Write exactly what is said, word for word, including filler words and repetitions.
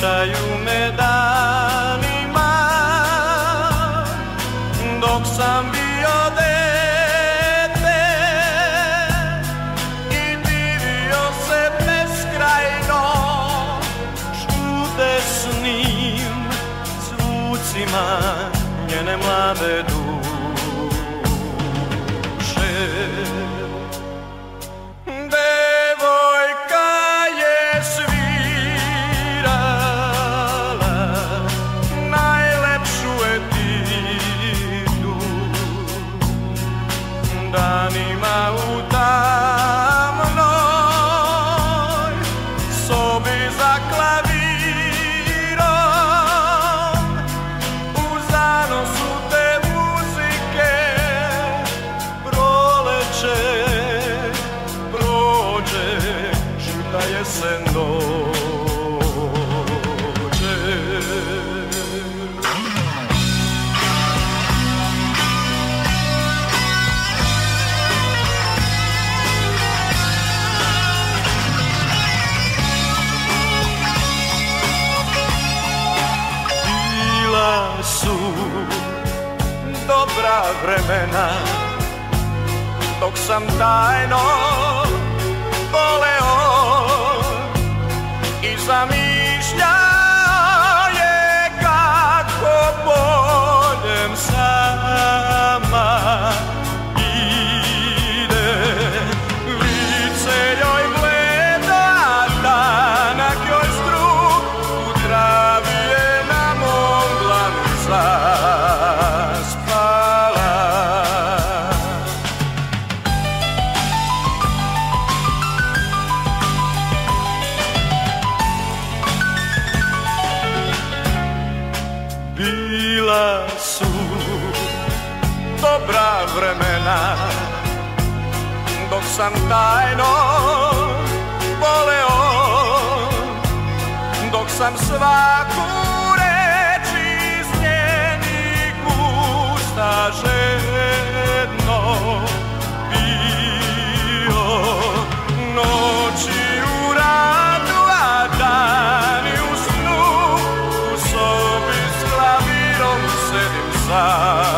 vraćaju me danima, dok sam bio dete i divio se beskrajno čudesnim zvucima njene mlade duše. Danima u tamnoj sobi za klavirom, u zanosu te muzike proleće, prođe, žuta jesen dođe. Su dobra vremena, dok sam tajno voleo i zamišljao je kako boljem sama ide. Lice joj bledo, a danak joj strug, u travi je na mom dlanu zaspala. Bila su dobra vremena, dok sam tajno voleo, dok sam svaku reč iz njenih usta žedno pio. Noći u radu, a dani u snu, u sobi s klavirom sedim sam.